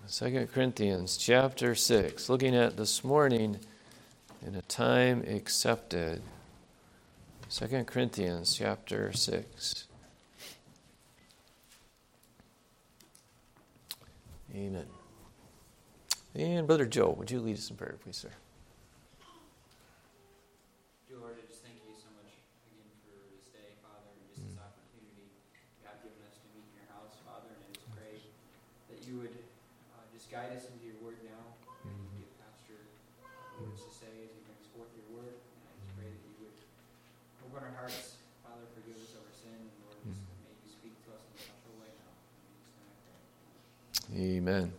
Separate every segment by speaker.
Speaker 1: 2 Corinthians chapter 6, looking at this morning in a time accepted. 2 Corinthians chapter 6. Amen. And Brother Joe, would you lead us in prayer, please, sir?
Speaker 2: Dear Lord, I just thank you so much again for this day, Father, and just this opportunity you have given us to meet in your house, Father, and I just pray that you would just guide us into your word now, and give Pastor words to say as he brings forth your word, and I just pray that you would open our hearts, Father, forgive us of our sin, and Lord, just may you speak to us in a special way now. In Jesus' name I pray.
Speaker 1: Amen.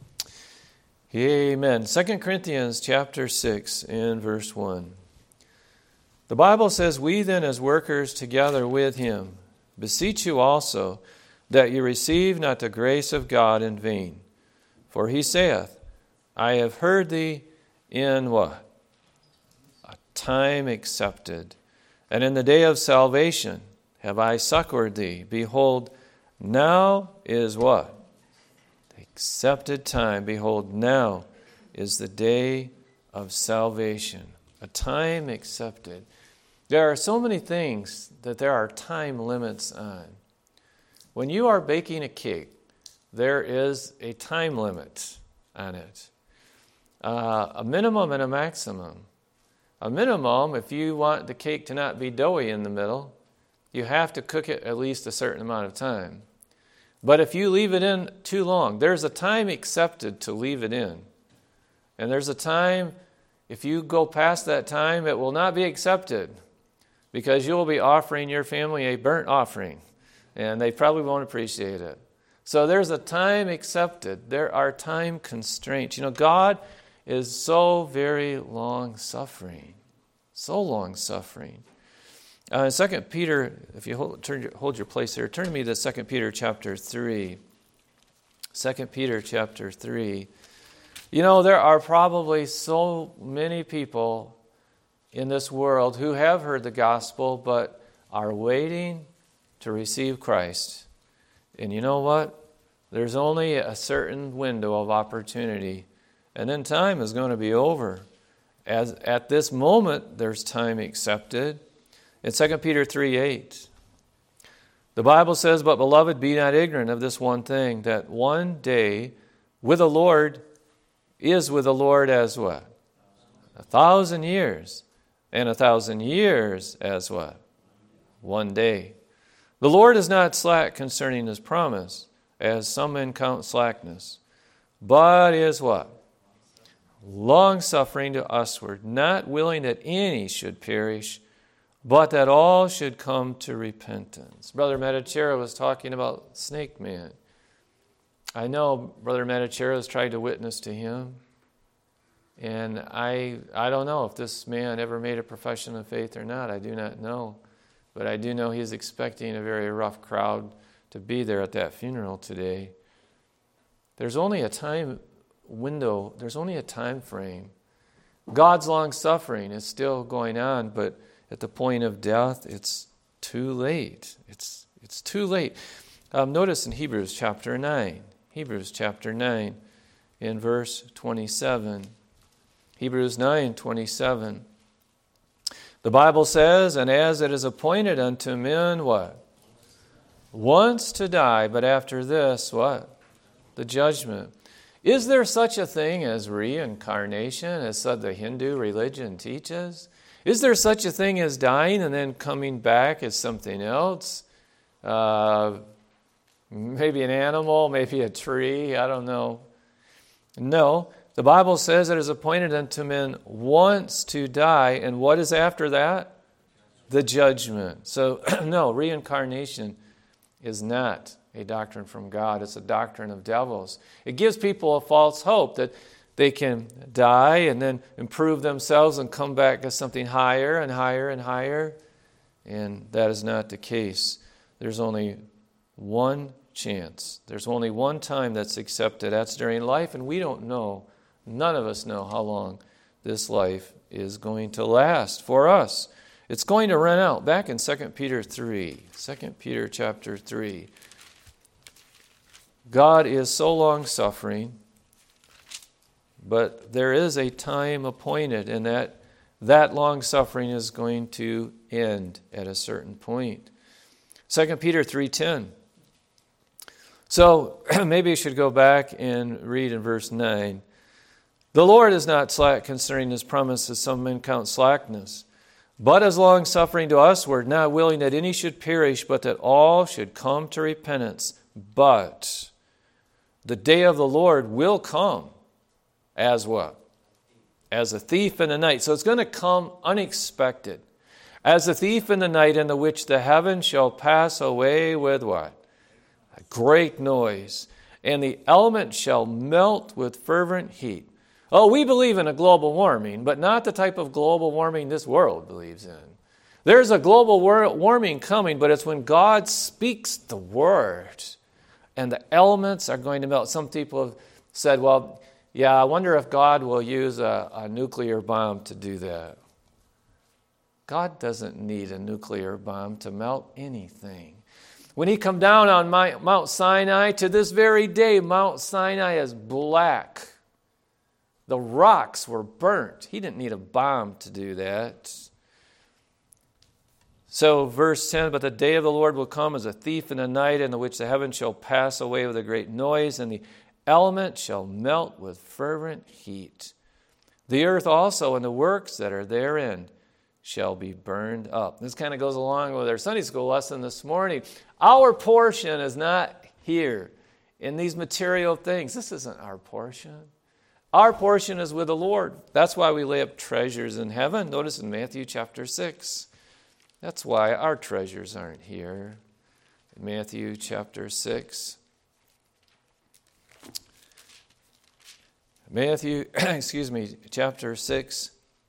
Speaker 1: Amen. 2 Corinthians chapter 6 and verse 1. The Bible says, "We then as workers together with him beseech you also that you receive not the grace of God in vain. For he saith, I have heard thee in" what? "A time accepted. And in the day of salvation have I succored thee. Behold, now is" what? "The accepted time. Behold, now is the day of salvation." A time accepted. There are so many things that there are time limits on. When you are baking a cake, there is a time limit on it. A minimum and a maximum. A minimum, if you want the cake to not be doughy in the middle, you have to cook it at least a certain amount of time. But if you leave it in too long, there's a time accepted to leave it in. And there's a time, if you go past that time, it will not be accepted because you'll be offering your family a burnt offering, and they probably won't appreciate it. So there's a time accepted. There are time constraints. You know, God is so very long-suffering. So long-suffering. 2 Peter, if you hold your place here, turn to me to 2 Peter chapter 3. 2 Peter chapter 3. You know, there are probably so many people in this world who have heard the gospel but are waiting to receive Christ. And you know what? There's only a certain window of opportunity, and then time is going to be over. As at this moment, there's time accepted. In 2 Peter 3:8, the Bible says, "But beloved, be not ignorant of this one thing, that one day with the Lord is with the Lord as" what? 1,000 years. And 1,000 years as what? One day. The Lord is not slack concerning his promise, as some men count slackness, but is what? Long-suffering to usward, not willing that any should perish, but that all should come to repentance. Brother Medichero was talking about Snake Man. I know Brother Medichero has tried to witness to him, and I don't know if this man ever made a profession of faith or not. I do not know. But I do know he's expecting a very rough crowd to be there at that funeral today. There's only a time window. There's only a time frame. God's long-suffering is still going on, but at the point of death, it's too late. It's too late. Notice in Hebrews chapter 9. Hebrews chapter 9 in verse 27. Hebrews 9:27. The Bible says, "And as it is appointed unto men," what? "Once to die, but after this," what? "The judgment." Is there such a thing as reincarnation, as the Hindu religion teaches? Is there such a thing as dying and then coming back as something else? Maybe an animal, maybe a tree, I don't know. No. The Bible says it is appointed unto men once to die, and what is after that? The judgment. So, no, reincarnation is not a doctrine from God. It's a doctrine of devils. It gives people a false hope that they can die and then improve themselves and come back as something higher and higher and higher, and that is not the case. There's only one chance. There's only one time that's accepted. That's during life, and we don't know. None of us know how long this life is going to last for us. It's going to run out. Back in 2 Peter 3, 2 Peter chapter 3, God is so long-suffering But there is a time appointed, and that long suffering is going to end at a certain point. 2 Peter 3:10. So maybe you should go back and read in verse 9. The Lord is not slack concerning his promise, as some men count slackness, but as long-suffering to usward, not willing that any should perish, but that all should come to repentance. But the day of the Lord will come as what? As a thief in the night. So it's going to come unexpected. As a thief in the night, in the which the heavens shall pass away with what? A great noise. And the elements shall melt with fervent heat. Oh, we believe in a global warming, but not the type of global warming this world believes in. There's a global warming coming, but it's when God speaks the word and the elements are going to melt. Some people have said, well, yeah, I wonder if God will use a nuclear bomb to do that. God doesn't need a nuclear bomb to melt anything. When he come down on Mount Sinai, to this very day, Mount Sinai is black. The rocks were burnt. He didn't need a bomb to do that. So verse 10, but the day of the Lord will come as a thief in the night, in the which the heavens shall pass away with a great noise, and the element shall melt with fervent heat. The earth also and the works that are therein shall be burned up. This kind of goes along with our Sunday school lesson this morning. Our portion is not here in these material things. This isn't our portion. Our portion is with the Lord. That's why we lay up treasures in heaven. Notice in Matthew chapter 6. That's why our treasures aren't here. In Matthew chapter 6. Matthew, chapter 6.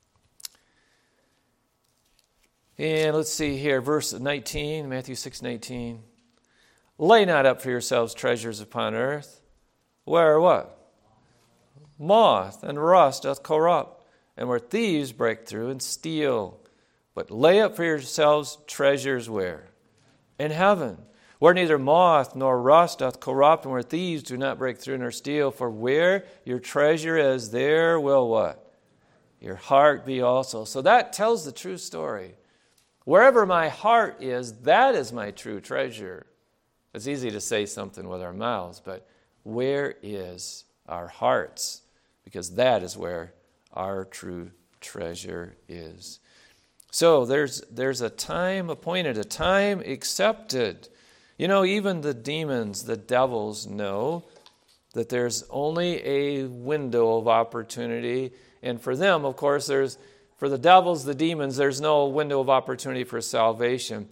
Speaker 1: And let's see here, verse 19, Matthew 6:19. Lay not up for yourselves treasures upon earth, where what? Moth and rust doth corrupt, and where thieves break through and steal. But lay up for yourselves treasures where? In heaven, where neither moth nor rust doth corrupt, and where thieves do not break through nor steal. For where your treasure is, there will what? Your heart be also. So that tells the true story. Wherever my heart is, that is my true treasure. It's easy to say something with our mouths, but where is our hearts? Because that is where our true treasure is. So there's a time appointed, a time accepted. You know, even the demons, the devils know that there's only a window of opportunity. And for them, of course, for the devils, the demons, there's no window of opportunity for salvation.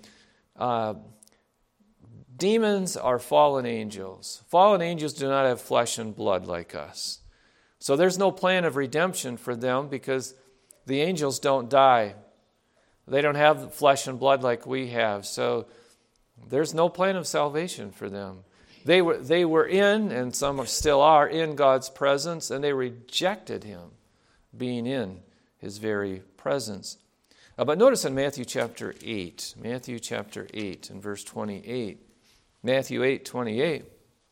Speaker 1: Demons are fallen angels. Fallen angels do not have flesh and blood like us. So there's no plan of redemption for them because the angels don't die. They don't have flesh and blood like we have. So there's no plan of salvation for them. They were in, and some still are, in God's presence, and they rejected him being in his very presence. But notice in Matthew chapter 8 and verse 28. Matthew 8:28.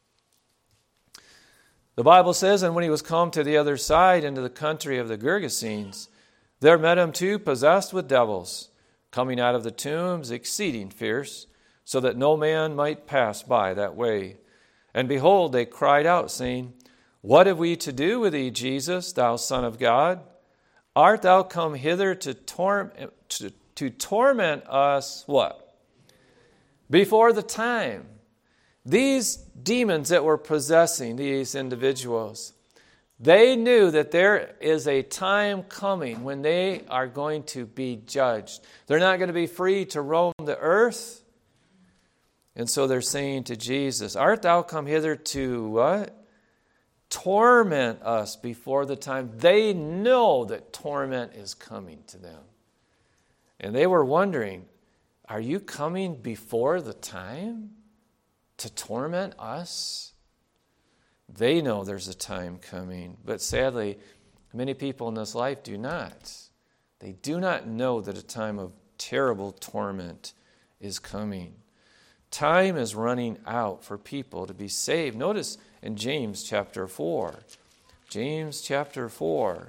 Speaker 1: The Bible says, and when he was come to the other side into the country of the Gergesenes, there met him two possessed with devils, coming out of the tombs, exceeding fierce, so that no man might pass by that way. And behold, they cried out, saying, What have we to do with thee, Jesus, thou Son of God? Art thou come hither to torment us, what? Before the time. These demons that were possessing these individuals, they knew that there is a time coming when they are going to be judged. They're not going to be free to roam the earth. And so they're saying to Jesus, Art thou come hither to what? Torment us before the time. They know that torment is coming to them. And they were wondering, are you coming before the time to torment us? They know there's a time coming. But sadly, many people in this life do not. They do not know that a time of terrible torment is coming. Time is running out for people to be saved. Notice in James chapter 4. James chapter 4.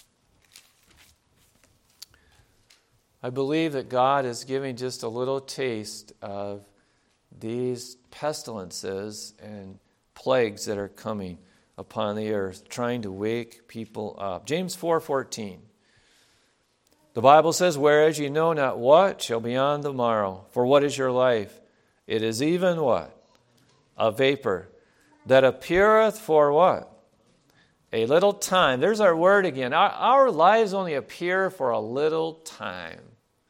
Speaker 1: I believe that God is giving just a little taste of these pestilences and plagues that are coming upon the earth, trying to wake people up. James 4:14. The Bible says, "Whereas ye know not what shall be on the morrow, for what is your life? It is even" what? "A vapor, that appeareth" for what? "A little time." There's our word again. Our lives only appear for a little time.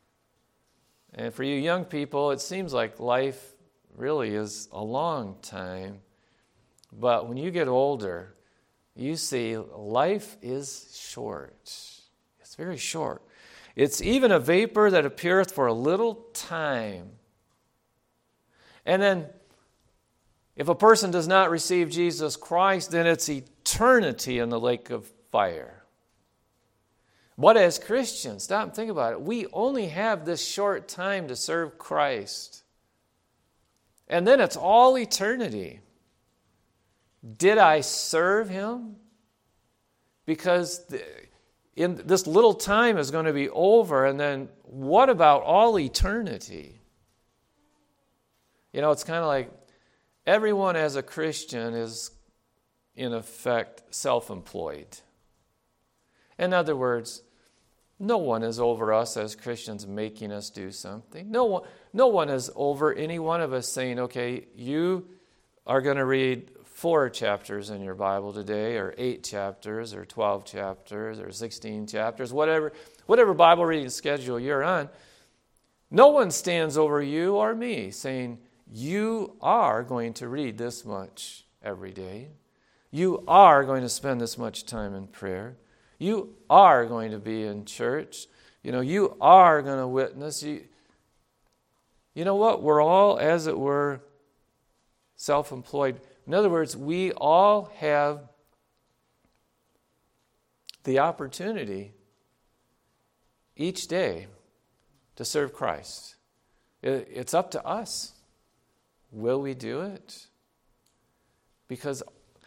Speaker 1: And for you young people, it seems like life really is a long time. But when you get older, you see life is short. It's very short. It's even a vapor that appeareth for a little time. And then, if a person does not receive Jesus Christ, then it's eternity in the lake of fire. But as Christians, stop and think about it. We only have this short time to serve Christ. And then it's all eternity. Did I serve Him? Because in this little time is going to be over, and then what about all eternity? You know, it's kind of like everyone as a Christian is, in effect, self-employed. In other words, no one is over us as Christians making us do something. No one is over any one of us saying, okay, you are going to read 4 chapters in your Bible today, or 8 chapters, or 12 chapters, or 16 chapters, whatever Bible reading schedule you're on. No one stands over you or me saying, you are going to read this much every day. You are going to spend this much time in prayer. You are going to be in church. You are going to witness. You know what? We're all, as it were, self-employed. In other words, we all have the opportunity each day to serve Christ. It's up to us. Will we do it? Because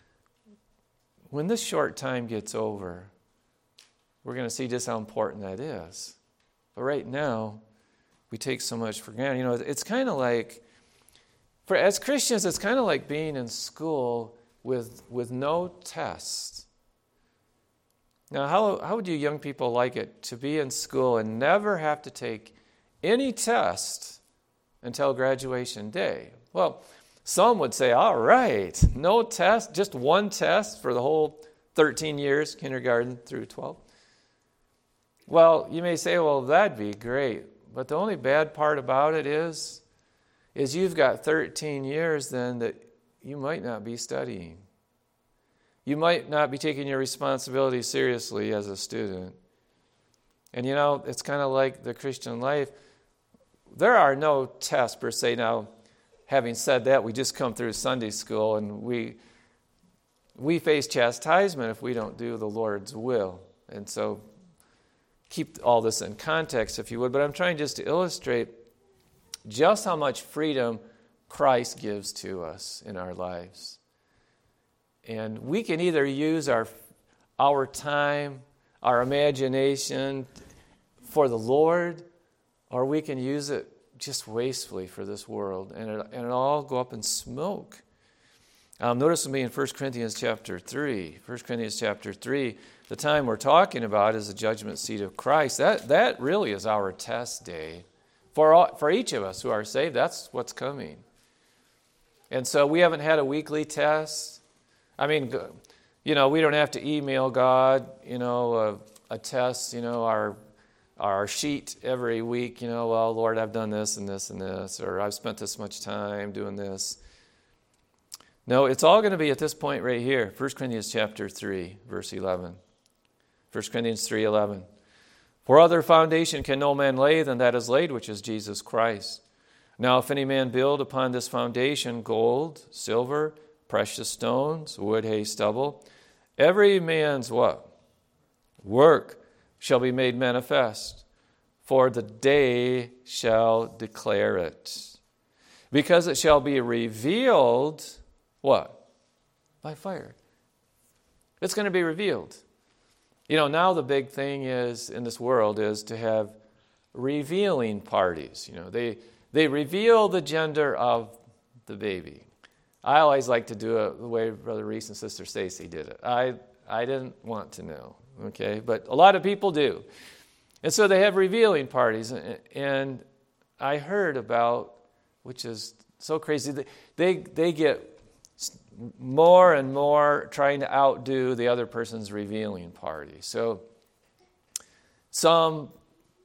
Speaker 1: when this short time gets over, we're going to see just how important that is. But right now, we take so much for granted. It's kind of like, as Christians, it's kind of like being in school with no tests. Now, how would you young people like it to be in school and never have to take any test until graduation day? Well, some would say, all right, no test, just one test for the whole 13 years, kindergarten through 12. Well, you may say, well, that'd be great. But the only bad part about it is you've got 13 years then that you might not be studying. You might not be taking your responsibility seriously as a student. And it's kind of like the Christian life. There are no tests per se. Now, having said that, we just come through Sunday school and we face chastisement if we don't do the Lord's will. And so keep all this in context, if you would. But I'm trying just to illustrate just how much freedom Christ gives to us in our lives. And we can either use our time, our imagination for the Lord, or we can use it just wastefully for this world, and it all go up in smoke. Notice with me in 1 Corinthians chapter 3. 1 Corinthians chapter 3, the time we're talking about is the judgment seat of Christ. That really is our test day. For each of us who are saved, that's what's coming. And so we haven't had a weekly test. I mean, we don't have to email God, a test, our sheet every week, well, Lord, I've done this and this and this, or I've spent this much time doing this. No, it's all going to be at this point right here, 1 Corinthians chapter 3, verse 11. 1 Corinthians 3:11. For other foundation can no man lay than that is laid, which is Jesus Christ. Now if any man build upon this foundation gold, silver, precious stones, wood, hay, stubble, every man's what? Work shall be made manifest, for the day shall declare it. Because it shall be revealed, what? By fire. It's going to be revealed. Now the big thing is in this world is to have revealing parties. They reveal the gender of the baby. I always like to do it the way Brother Reese and Sister Stacy did it. I didn't want to know, okay? But a lot of people do. And so they have revealing parties. And I heard about, which is so crazy, they get more and more trying to outdo the other person's revealing party. So some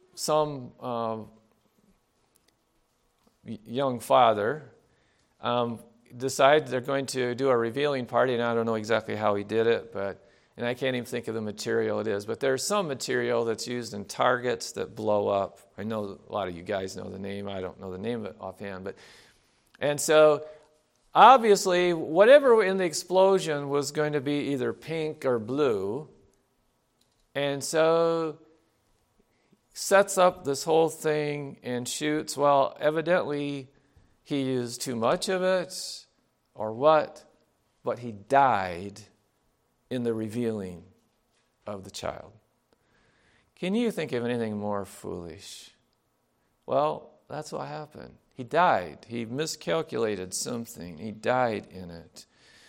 Speaker 1: young father decide they're going to do a revealing party, and I don't know exactly how he did it, and I can't even think of the material it is, but there's some material that's used in targets that blow up. I know a lot of you guys know the name. I don't know the name of it offhand, and so obviously whatever in the explosion was going to be either pink or blue, and so sets up this whole thing and shoots. Well, evidently he used too much of it, or what, but he died in the revealing of the child. Can you think of anything more foolish? Well, that's what happened. He died. He miscalculated something. He died in it.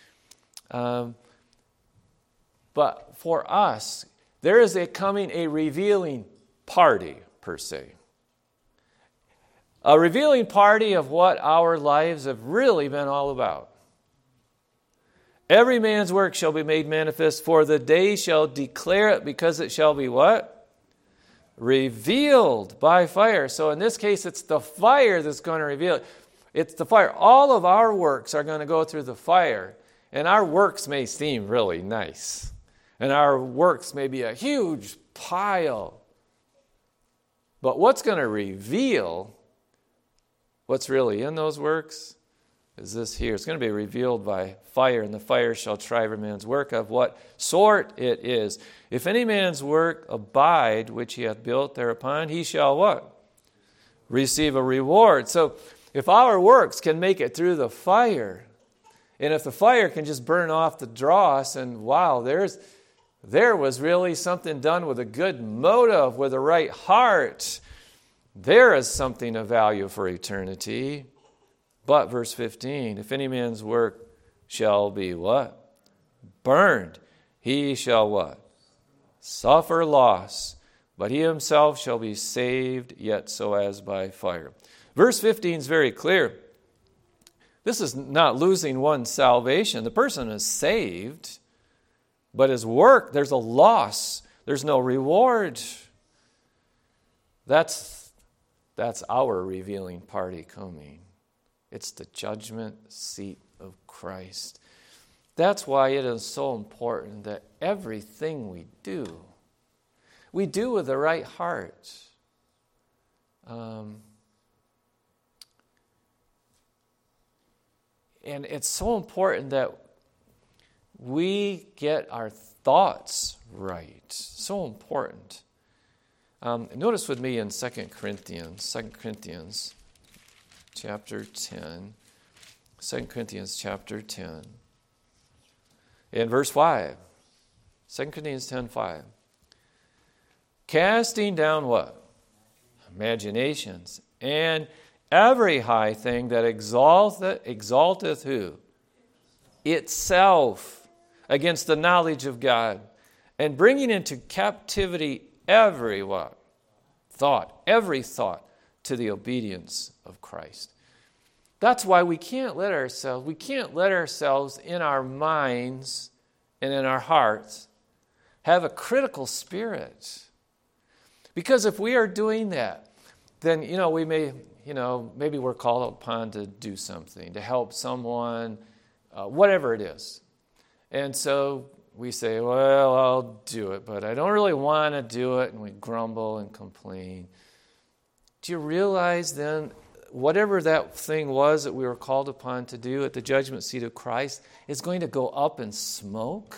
Speaker 1: But for us, there is coming a revealing party, per se. A revealing party of what our lives have really been all about. Every man's work shall be made manifest, for the day shall declare it, because it shall be what? Revealed by fire. So in this case, it's the fire that's going to reveal it. It's the fire. All of our works are going to go through the fire. And our works may seem really nice. And our works may be a huge pile. But what's going to reveal what's really in those works is this here. It's going to be revealed by fire, and the fire shall try every man's work of what sort it is. If any man's work abide, which he hath built thereupon, he shall what? Receive a reward. So if our works can make it through the fire, and if the fire can just burn off the dross, and wow, there was really something done with a good motive, with a right heart, there is something of value for eternity. But verse 15, if any man's work shall be what? Burned, he shall what? Suffer loss, but he himself shall be saved, yet so as by fire. Verse 15 is very clear. This is not losing one's salvation. The person is saved, but his work, there's a loss. There's no reward. That's our revealing party coming. It's the judgment seat of Christ. That's why it is so important that everything we do with the right heart. And it's so important that we get our thoughts right. So important. Notice with me in 2 Corinthians chapter 10. 2 Corinthians chapter 10. In verse 5. 2 Corinthians 10:5. Casting down what? Imaginations. And every high thing that exalteth who? Itself against the knowledge of God. And bringing into captivity every what? Thought. Every thought to the obedience of Christ. That's why we can't let ourselves in our minds and in our hearts have a critical spirit. Because if we are doing that, then, we may, maybe we're called upon to do something, to help someone, whatever it is. And so we say, well, I'll do it, but I don't really want to do it, and we grumble and complain. Do you realize then, whatever that thing was that we were called upon to do at the judgment seat of Christ is going to go up in smoke?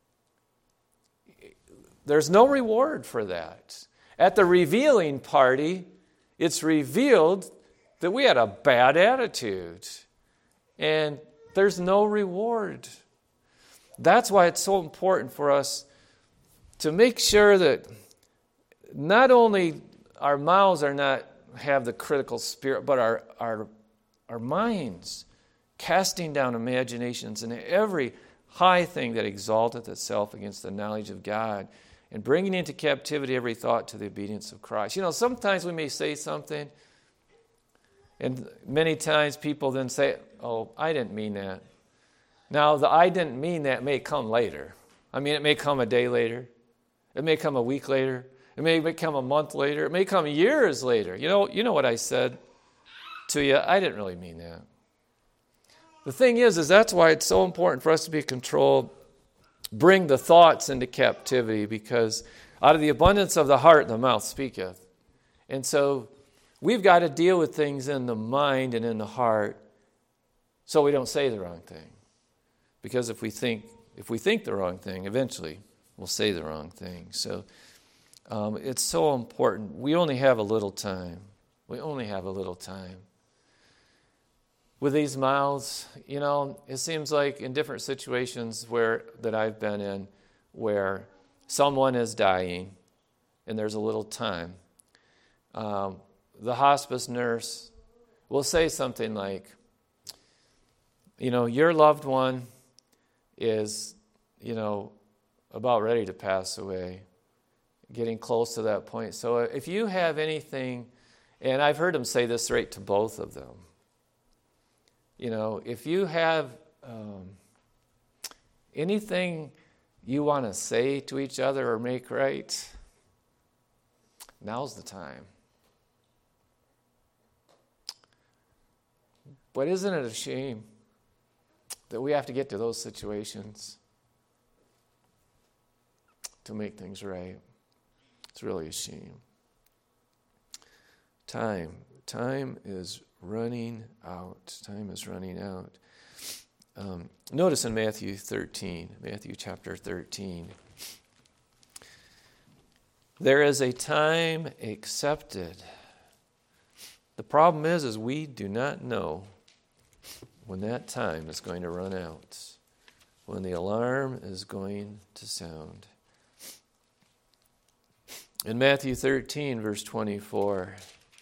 Speaker 1: There's no reward for that. At the revealing party, it's revealed that we had a bad attitude, and there's no reward. that's why it's so important for us to make sure that not only our mouths are not have the critical spirit, but our minds, casting down imaginations and every high thing that exalteth itself against the knowledge of God, and bringing into captivity every thought to the obedience of Christ. Sometimes we may say something, and many times people then say, oh, I didn't mean that. Now, the I didn't mean that may come later. It may come a day later. It may come a week later. It may come a month later. It may come years later. You know what I said to you? I didn't really mean that. The thing is that's why it's so important for us to be controlled, bring the thoughts into captivity, because out of the abundance of the heart the mouth speaketh. And so we've got to deal with things in the mind and in the heart so we don't say the wrong thing. Because if we think the wrong thing, eventually we'll say the wrong thing. So it's so important. We only have a little time. With these mouths, it seems like in different situations that I've been in where someone is dying and there's a little time, the hospice nurse will say something like, your loved one is, about ready to pass away, getting close to that point. So if you have anything, and I've heard them say this right to both of them, if you have anything you want to say to each other or make right, now's the time. But isn't it a shame that we have to get to those situations to make things right? It's really a shame. Time is running out. Notice in Matthew chapter 13, there is a time accepted. The problem is we do not know when that time is going to run out, when the alarm is going to sound. In Matthew 13, verse 24,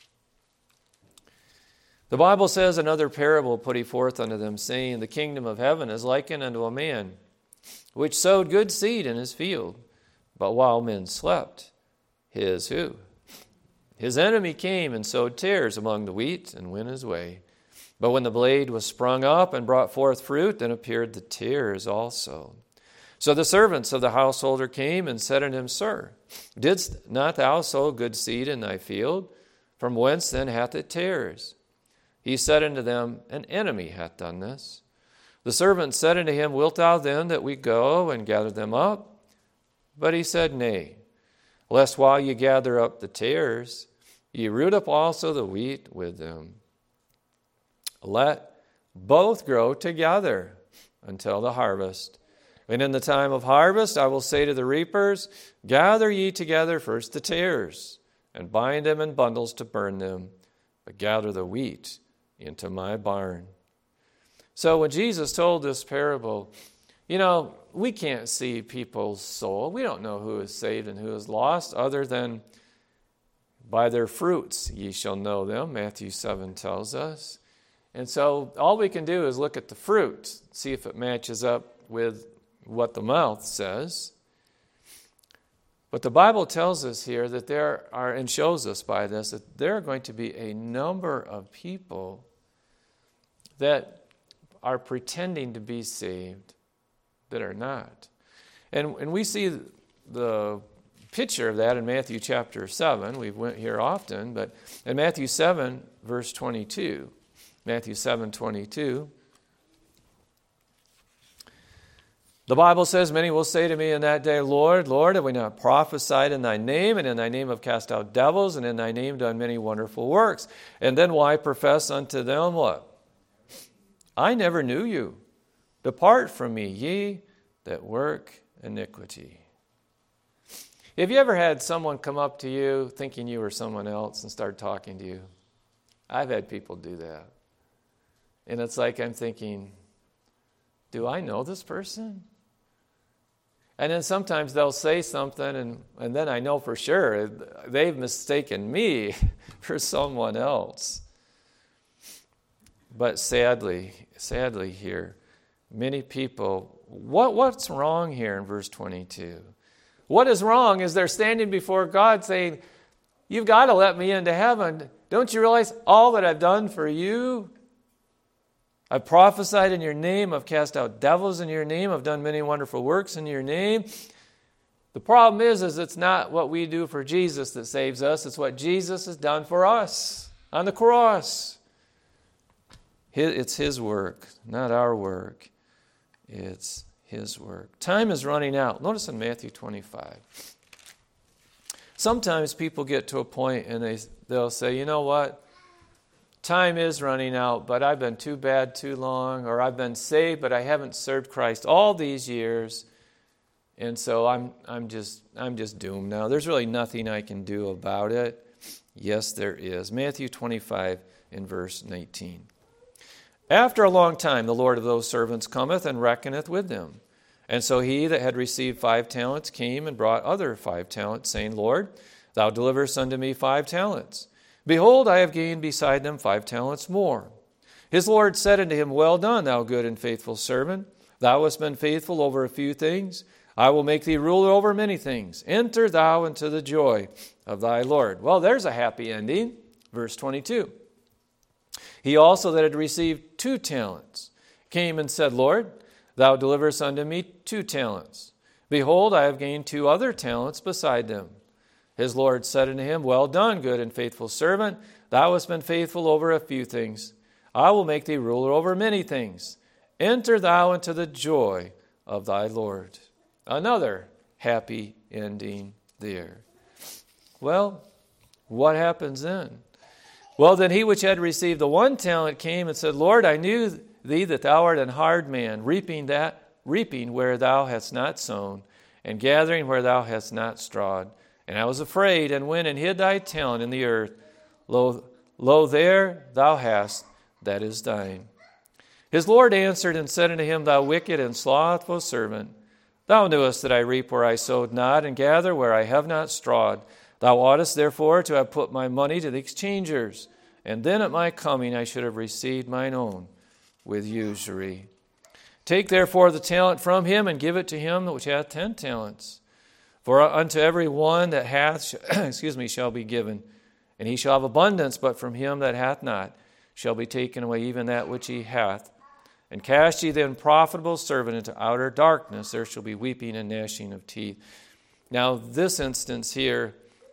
Speaker 1: the Bible says, another parable put he forth unto them, saying, the kingdom of heaven is likened unto a man, which sowed good seed in his field. But while men slept, his who? His enemy came and sowed tares among the wheat and went his way. But when the blade was sprung up and brought forth fruit, then appeared the tares also. So the servants of the householder came and said unto him, Sir, didst not thou sow good seed in thy field? From whence then hath it tares? He said unto them, An enemy hath done this. The servant said unto him, Wilt thou then that we go and gather them up? But he said, Nay, lest while ye gather up the tares, ye root up also the wheat with them. Let both grow together until the harvest. And in the time of harvest I will say to the reapers, Gather ye together first the tares, and bind them in bundles to burn them, but gather the wheat into my barn. So when Jesus told this parable, we can't see people's soul. We don't know who is saved and who is lost, other than by their fruits ye shall know them, Matthew 7 tells us. And so all we can do is look at the fruit, see if it matches up with what the mouth says. But the Bible tells us here that there are, and shows us by this, that there are going to be a number of people that are pretending to be saved that are not. And we see the picture of that in Matthew chapter 7. We went here often, but in Matthew 7, verse 22, Matthew 7:22, the Bible says, Many will say to me in that day, Lord, Lord, have we not prophesied in thy name, and in thy name have cast out devils, and in thy name done many wonderful works? And then will I profess unto them what? I never knew you. Depart from me, ye that work iniquity. Have you ever had someone come up to you thinking you were someone else and start talking to you? I've had people do that. And it's like I'm thinking, do I know this person? And then sometimes they'll say something, and then I know for sure they've mistaken me for someone else. But sadly here, many people, what's wrong here in verse 22? What is wrong is they're standing before God saying, you've got to let me into heaven. Don't you realize all that I've done for you? I've prophesied in your name. I've cast out devils in your name. I've done many wonderful works in your name. The problem is it's not what we do for Jesus that saves us. It's what Jesus has done for us on the cross. It's His work, not our work. It's His work. Time is running out. Notice in Matthew 25. Sometimes people get to a point and they'll say, you know what? Time is running out, but I've been too bad too long, or I've been saved, but I haven't served Christ all these years, and so I'm just doomed now. There's really nothing I can do about it. Yes, there is. Matthew 25 in verse 19. After a long time, the Lord of those servants cometh and reckoneth with them. And so he that had received 5 talents came and brought other 5 talents, saying, Lord, thou deliverest unto me 5 talents. Behold, I have gained beside them 5 talents more. His Lord said unto him, Well done, thou good and faithful servant. Thou hast been faithful over a few things. I will make thee ruler over many things. Enter thou into the joy of thy Lord. Well, there's a happy ending. Verse 22. He also that had received 2 talents came and said, Lord, thou deliverest unto me 2 talents. Behold, I have gained 2 other talents beside them. His Lord said unto him, Well done, good and faithful servant. Thou hast been faithful over a few things. I will make thee ruler over many things. Enter thou into the joy of thy Lord. Another happy ending there. Well, what happens then? Well, then he which had received the 1 talent came and said, Lord, I knew thee that thou art an hard man, reaping where thou hast not sown, and gathering where thou hast not strawed. And I was afraid, and went and hid thy talent in the earth. Lo, there thou hast, that is thine. His Lord answered and said unto him, Thou wicked and slothful servant, thou knewest that I reap where I sowed not, and gather where I have not strawed. Thou oughtest therefore to have put my money to the exchangers, and then at my coming I should have received mine own with usury. Take therefore the talent from him, and give it to him which hath 10 talents. For unto every one that hath, shall be given, and he shall have abundance, but from him that hath not shall be taken away even that which he hath. And cast ye the unprofitable servant into outer darkness, there shall be weeping and gnashing of teeth. Now, this instance here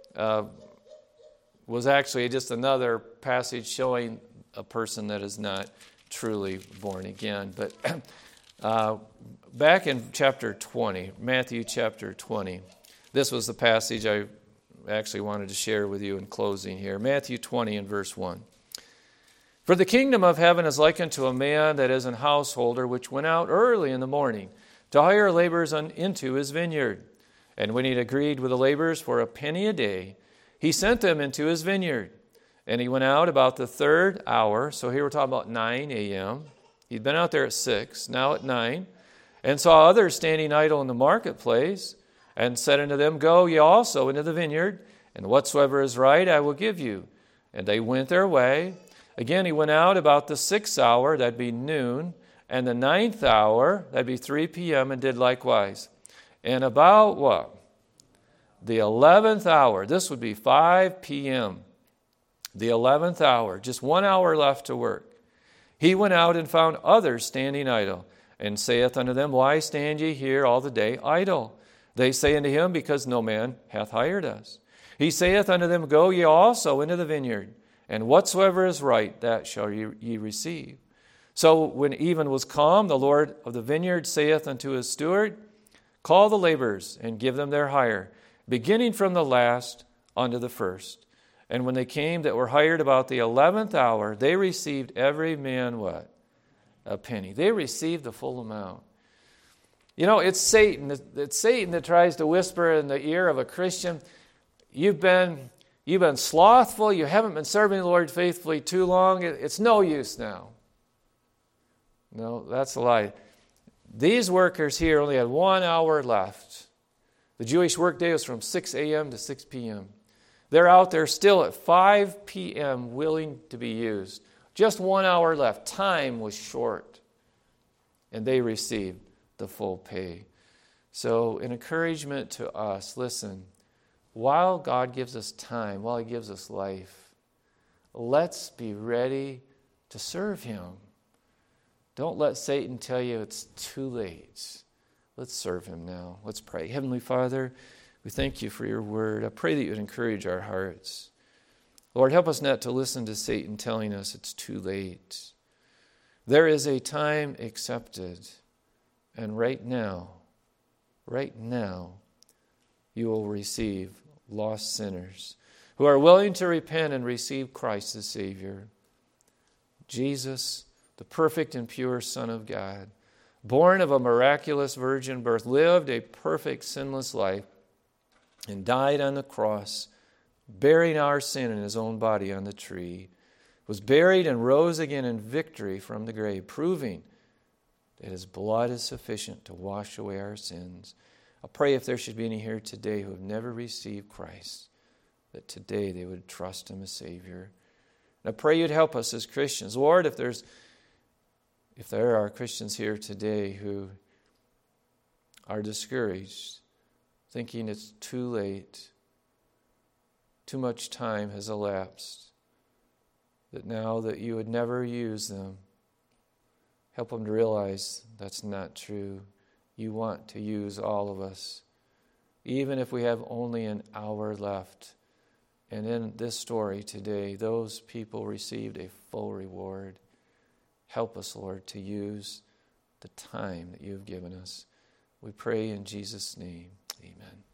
Speaker 1: was actually just another passage showing a person that is not truly born again. But back in chapter 20, Matthew chapter 20, this was the passage I actually wanted to share with you in closing here. Matthew 20 and verse 1. For the kingdom of heaven is like unto a man that is an householder, which went out early in the morning to hire laborers into his vineyard. And when he had agreed with the laborers for a penny a day, he sent them into his vineyard. And he went out about the 3rd hour. So here we're talking about 9 a.m. He'd been out there at 6, now at 9, and saw others standing idle in the marketplace, and said unto them, Go ye also into the vineyard, and whatsoever is right I will give you. And they went their way. Again he went out about the 6th hour, that'd be noon, and the 9th hour, that'd be 3 p.m., and did likewise. And about what? The 11th hour, this would be 5 p.m., the 11th hour, just 1 hour left to work. He went out and found others standing idle, and saith unto them, Why stand ye here all the day idle? They say unto him, Because no man hath hired us. He saith unto them, Go ye also into the vineyard, and whatsoever is right, that shall ye receive. So when even was come, the Lord of the vineyard saith unto his steward, Call the laborers, and give them their hire, beginning from the last unto the first. And when they came that were hired about the 11th hour, they received every man what? A penny. They received the full amount. You know, it's Satan. It's Satan that tries to whisper in the ear of a Christian, you've been slothful, you haven't been serving the Lord faithfully too long, it's no use now. No, that's a lie. These workers here only had 1 hour left. The Jewish workday was from 6 a.m. to 6 p.m. They're out there still at 5 p.m. willing to be used. Just 1 hour left. Time was short. And they received the full pay. So an encouragement to us, listen, while God gives us time, while He gives us life, let's be ready to serve Him. Don't let Satan tell you it's too late. Let's serve Him now. Let's pray. Heavenly Father, we thank You for Your word. I pray that You would encourage our hearts. Lord, help us not to listen to Satan telling us it's too late. There is a time accepted, and right now, You will receive lost sinners who are willing to repent and receive Christ as Savior. Jesus, the perfect and pure Son of God, born of a miraculous virgin birth, lived a perfect sinless life, and died on the cross, bearing our sin in His own body on the tree, was buried and rose again in victory from the grave, proving that His blood is sufficient to wash away our sins. I pray if there should be any here today who have never received Christ, that today they would trust Him as Savior. And I pray You'd help us as Christians. Lord, if there are Christians here today who are discouraged, thinking it's too late, too much time has elapsed, that now that You would never use them, help them to realize that's not true. You want to use all of us, even if we have only an hour left. And in this story today, those people received a full reward. Help us, Lord, to use the time that You have given us. We pray in Jesus' name. Amen.